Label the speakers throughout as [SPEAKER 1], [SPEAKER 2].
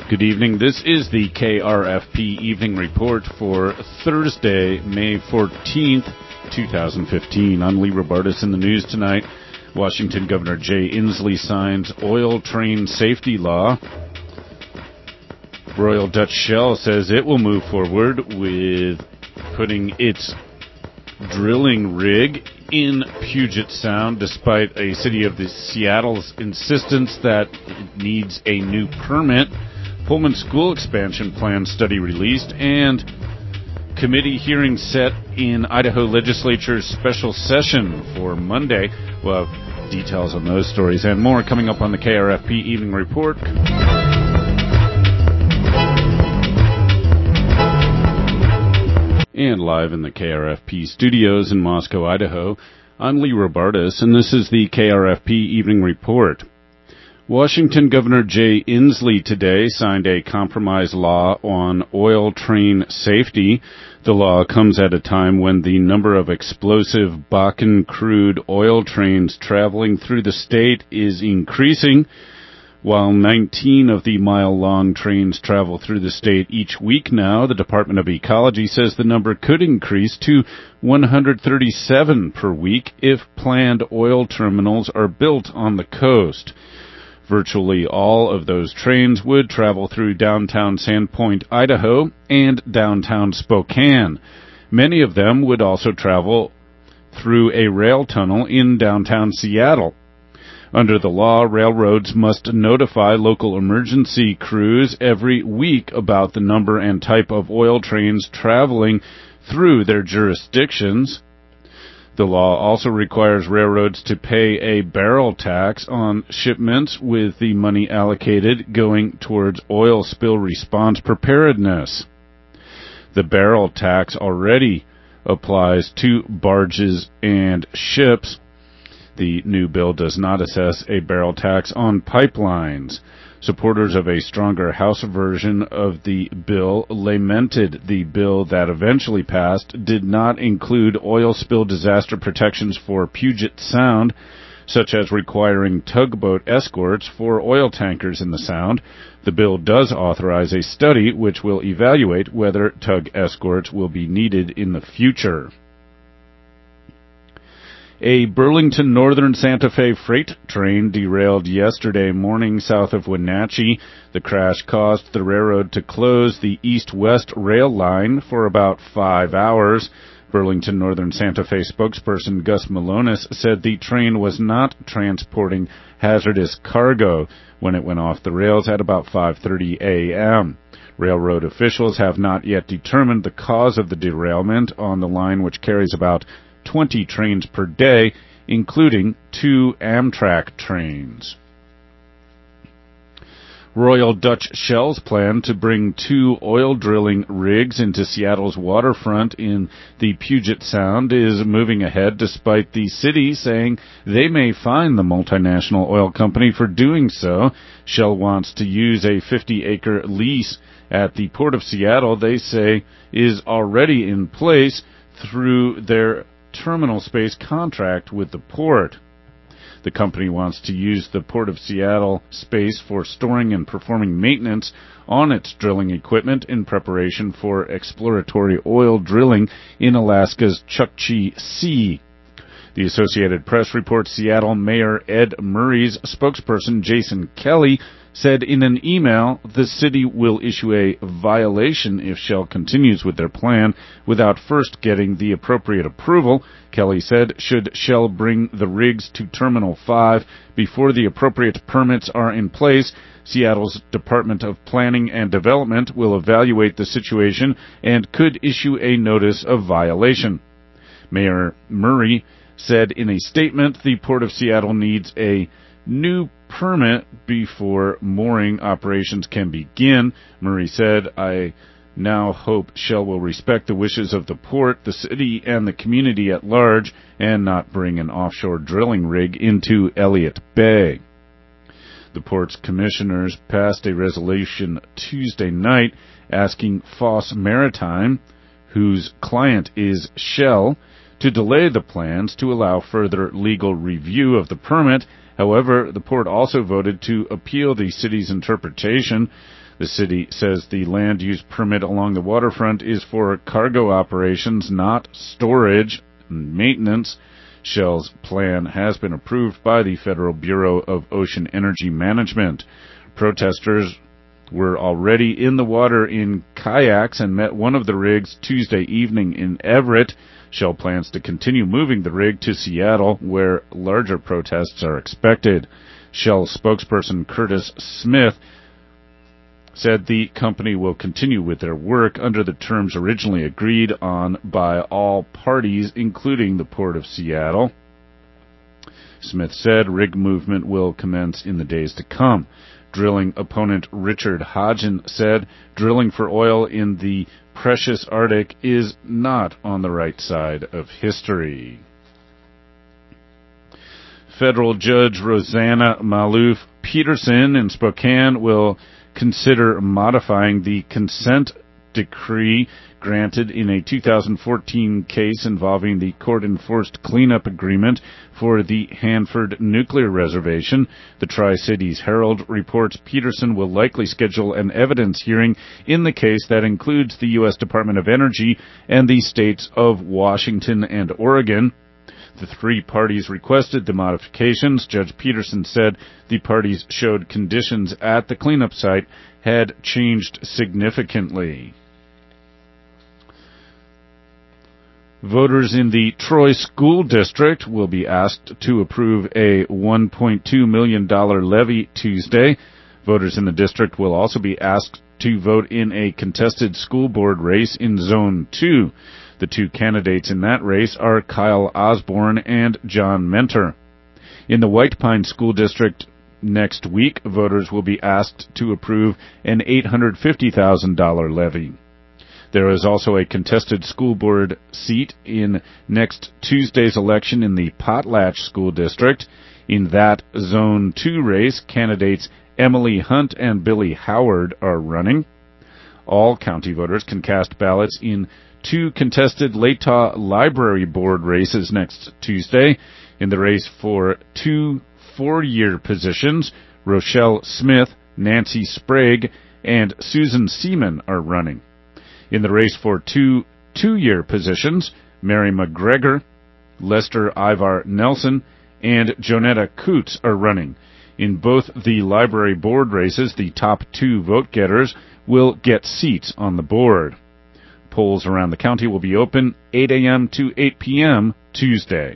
[SPEAKER 1] Good evening. This is the KRFP Evening Report for Thursday, May 14th, 2015. I'm Lee Robartis. In the news tonight, Washington Governor Jay Inslee signs oil train safety law. Royal Dutch Shell says it will move forward with putting its drilling rig in Puget Sound, despite a City of Seattle's insistence that it needs a new permit. Pullman School expansion plan study released, and committee hearing set in Idaho Legislature's special session for Monday. We'll have details on those stories and more coming up on the KRFP Evening Report. And live in the KRFP studios in Moscow, Idaho, I'm Lee Robartis, and this is the KRFP Evening Report. Washington Governor Jay Inslee today signed a compromise law on oil train safety. The law comes at a time when the number of explosive Bakken crude oil trains traveling through the state is increasing. While 19 of the mile-long trains travel through the state each week now, the Department of Ecology says the number could increase to 137 per week if planned oil terminals are built on the coast. Virtually all of those trains would travel through downtown Sandpoint, Idaho, and downtown Spokane. Many of them would also travel through a rail tunnel in downtown Seattle. Under the law, railroads must notify local emergency crews every week about the number and type of oil trains traveling through their jurisdictions. The law also requires railroads to pay a barrel tax on shipments, with the money allocated going towards oil spill response preparedness. The barrel tax already applies to barges and ships. The new bill does not assess a barrel tax on pipelines. Supporters of a stronger House version of the bill lamented the bill that eventually passed did not include oil spill disaster protections for Puget Sound, such as requiring tugboat escorts for oil tankers in the Sound. The bill does authorize a study which will evaluate whether tug escorts will be needed in the future. A Burlington Northern Santa Fe freight train derailed yesterday morning south of Wenatchee. The crash caused the railroad to close the east-west rail line for about 5 hours. Burlington Northern Santa Fe spokesperson Gus Malonis said the train was not transporting hazardous cargo when it went off the rails at about 5:30 a.m. Railroad officials have not yet determined the cause of the derailment on the line, which carries about 20 trains per day, including 2 Amtrak trains. Royal Dutch Shell's plan to bring 2 oil drilling rigs into Seattle's waterfront in the Puget Sound is moving ahead, despite the city saying they may fine the multinational oil company for doing so. Shell wants to use a 50-acre lease at the Port of Seattle they say is already in place through their terminal space contract with the port. The company wants to use the Port of Seattle space for storing and performing maintenance on its drilling equipment in preparation for exploratory oil drilling in Alaska's Chukchi Sea. The Associated Press reports Seattle Mayor Ed Murray's spokesperson Jason Kelly said in an email the city will issue a violation if Shell continues with their plan without first getting the appropriate approval. Kelly said should Shell bring the rigs to Terminal 5 before the appropriate permits are in place, Seattle's Department of Planning and Development will evaluate the situation and could issue a notice of violation. Mayor Murray said in a statement the Port of Seattle needs a new permit before mooring operations can begin. Murray said, "I now hope Shell will respect the wishes of the port, the city, and the community at large, and not bring an offshore drilling rig into Elliott Bay." The port's commissioners passed a resolution Tuesday night asking Foss Maritime, whose client is Shell, to delay the plans to allow further legal review of the permit. However, the port also voted to appeal the city's interpretation. The city says the land use permit along the waterfront is for cargo operations, not storage and maintenance. Shell's plan has been approved by the Federal Bureau of Ocean Energy Management. Protesters were already in the water in kayaks and met one of the rigs Tuesday evening in Everett. Shell plans to continue moving the rig to Seattle, where larger protests are expected. Shell spokesperson Curtis Smith said the company will continue with their work under the terms originally agreed on by all parties, including the Port of Seattle. Smith said rig movement will commence in the days to come. Drilling opponent Richard Hodgen said drilling for oil in the precious Arctic is not on the right side of history. Federal Judge Rosanna Maloof Peterson in Spokane will consider modifying the consent decree granted in a 2014 case involving the court-enforced cleanup agreement for the Hanford Nuclear Reservation. The Tri-Cities Herald reports Peterson will likely schedule an evidence hearing in the case that includes the U.S. Department of Energy and the states of Washington and Oregon. The three parties requested the modifications. Judge Peterson said the parties showed conditions at the cleanup site had changed significantly. Voters in the Troy School District will be asked to approve a $1.2 million levy Tuesday. Voters in the district will also be asked to vote in a contested school board race in Zone 2. The two candidates in that race are Kyle Osborne and John Mentor. In the White Pine School District next week, voters will be asked to approve an $850,000 levy. There is also a contested school board seat in next Tuesday's election in the Potlatch School District. In that Zone 2 race, candidates Emily Hunt and Billy Howard are running. All county voters can cast ballots in two contested Latah Library Board races next Tuesday. In the race for two 4-year positions, Rochelle Smith, Nancy Sprague, and Susan Seaman are running. In the race for two 2-year positions, Mary McGregor, Lester Ivar Nelson, and Jonetta Coots are running. In both the library board races, the top 2 vote-getters will get seats on the board. Polls around the county will be open 8 a.m. to 8 p.m. Tuesday.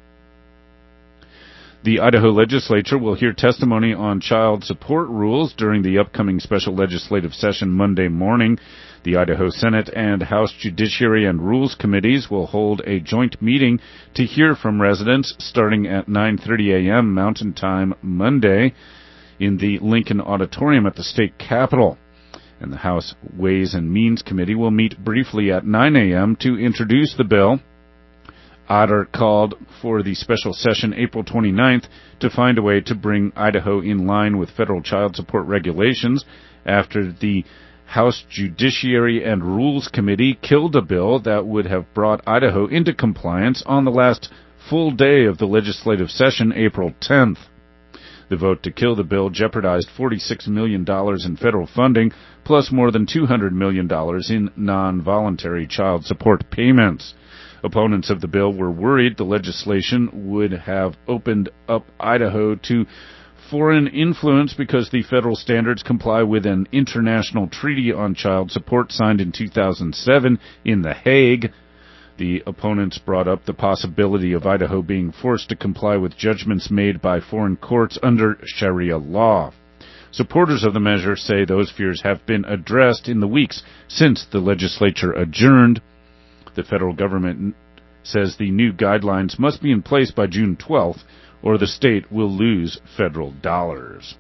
[SPEAKER 1] The Idaho legislature will hear testimony on child support rules during the upcoming special legislative session Monday morning. The Idaho Senate and House Judiciary and Rules Committees will hold a joint meeting to hear from residents starting at 9:30 a.m. Mountain Time Monday in the Lincoln Auditorium at the state capitol. And the House Ways and Means Committee will meet briefly at 9 a.m. to introduce the bill. Otter called for the special session April 29th to find a way to bring Idaho in line with federal child support regulations after the House Judiciary and Rules Committee killed a bill that would have brought Idaho into compliance on the last full day of the legislative session, April 10th. The vote to kill the bill jeopardized $46 million in federal funding, plus more than $200 million in non-voluntary child support payments. Opponents of the bill were worried the legislation would have opened up Idaho to foreign influence because the federal standards comply with an international treaty on child support signed in 2007 in The Hague. The opponents brought up the possibility of Idaho being forced to comply with judgments made by foreign courts under Sharia law. Supporters of the measure say those fears have been addressed in the weeks since the legislature adjourned. The federal government says the new guidelines must be in place by June 12th, or the state will lose federal dollars.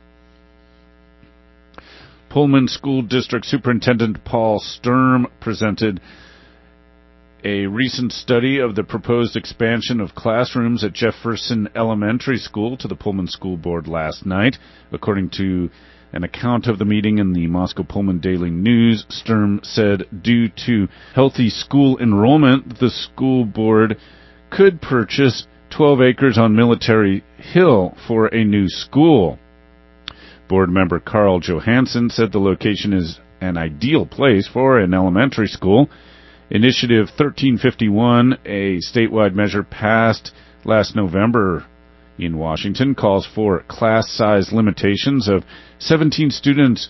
[SPEAKER 1] Pullman School District Superintendent Paul Sturm presented a recent study of the proposed expansion of classrooms at Jefferson Elementary School to the Pullman School Board last night. According to an account of the meeting in the Moscow-Pullman Daily News, Sturm said due to healthy school enrollment, the school board could purchase 12 acres on Military Hill for a new school. Board member Carl Johansson said the location is an ideal place for an elementary school. Initiative 1351, a statewide measure passed last November in Washington, calls for class size limitations of 17 students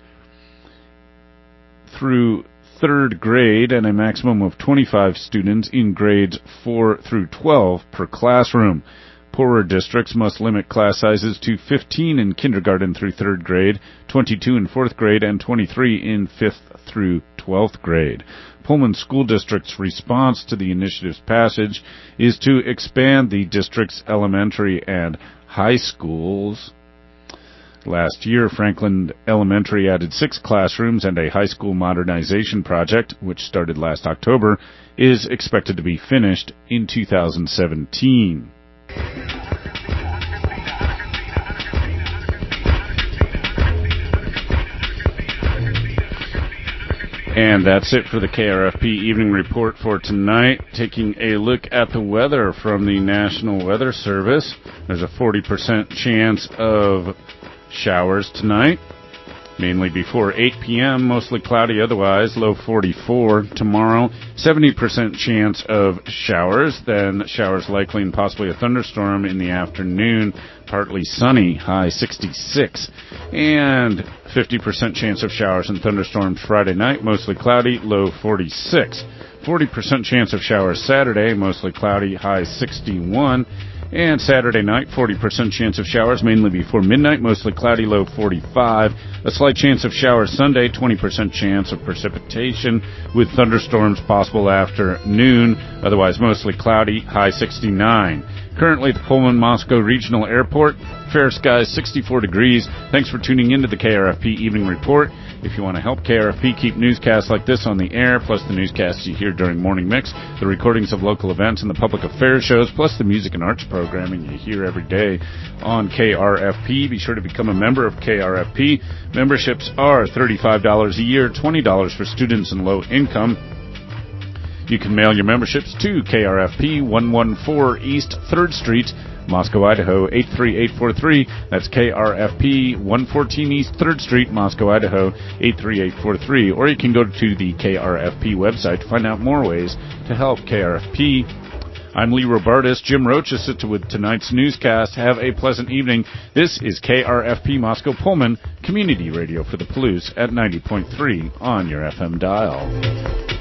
[SPEAKER 1] through third grade and a maximum of 25 students in grades 4 through 12 per classroom. Poorer districts must limit class sizes to 15 in kindergarten through third grade, 22 in fourth grade, and 23 in fifth through 12th grade. Pullman School District's response to the initiative's passage is to expand the district's elementary and high schools. Last year, Franklin Elementary added 6 classrooms, and a high school modernization project, which started last October, is expected to be finished in 2017. And that's it for the KRFP Evening Report for tonight. Taking a look at the weather from the National Weather Service. There's a 40% chance of showers tonight, mainly before 8 p.m., mostly cloudy otherwise, low 44. Tomorrow, 70% chance of showers, then showers likely and possibly a thunderstorm in the afternoon, partly sunny, high 66. And 50% chance of showers and thunderstorms Friday night, mostly cloudy, low 46. 40% chance of showers Saturday, mostly cloudy, high 61. And Saturday night, 40% chance of showers, mainly before midnight, mostly cloudy, low 45. A slight chance of showers Sunday, 20% chance of precipitation, with thunderstorms possible after noon, otherwise mostly cloudy, high 69. Currently at the Pullman-Moscow Regional Airport, fair skies, 64 degrees. Thanks for tuning in to the KRFP Evening Report. If you want to help KRFP keep newscasts like this on the air, plus the newscasts you hear during Morning Mix, the recordings of local events and the public affairs shows, plus the music and arts programming you hear every day on KRFP, be sure to become a member of KRFP. Memberships are $35 a year, $20 for students and low income. You can mail your memberships to KRFP 114 East 3rd Street, Moscow, Idaho 83843. That's KRFP 114 East 3rd Street, Moscow, Idaho 83843. Or you can go to the KRFP website to find out more ways to help KRFP. I'm Lee Robertis. Jim Roach assisted with tonight's newscast. Have a pleasant evening. This is KRFP Moscow Pullman, community radio for the Palouse at 90.3 on your FM dial.